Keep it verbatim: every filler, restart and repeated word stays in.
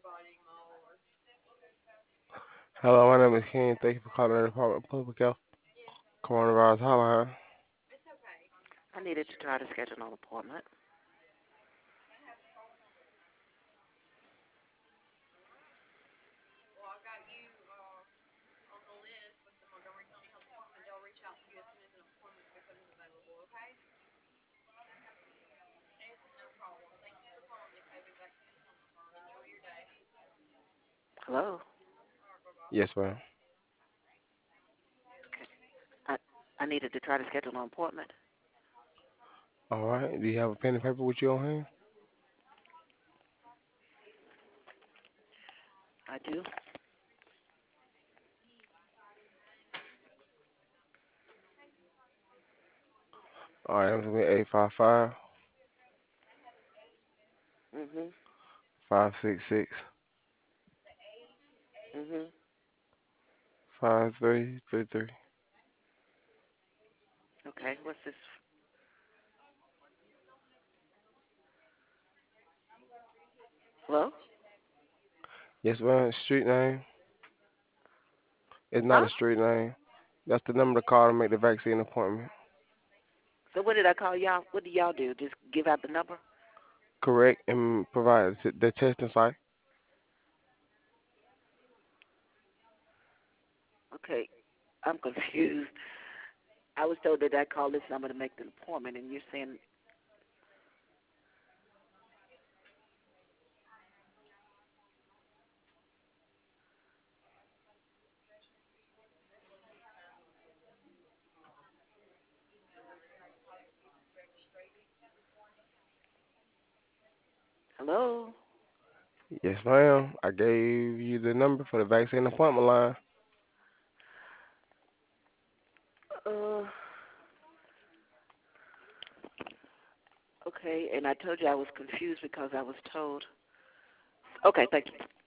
Hello, my name is Ken. Thank you for calling the Department of Public Health. Coronavirus hotline. I needed to try to schedule an appointment. Hello? Yes, ma'am. Okay. I, I needed to try to schedule an appointment. All right. Do you have a pen and paper with you on hand? I do. All right. I'm going to be eight five five, Mhm. five six six, Mhm. five three three three. Okay. What's this? Hello? Yes, ma'am. Street name. It's not Huh? a street name. That's the number to call to make the vaccine appointment. So what did I call y'all? What do y'all do? Just give out the number? Correct and provide the the testing site. Okay. I'm confused. I was told that I called this number to make the appointment, and you're saying, hello? Yes, ma'am. I gave you the number for the vaccine appointment line. Uh, okay. And I told you I was confused because I was told. Okay. Thank you.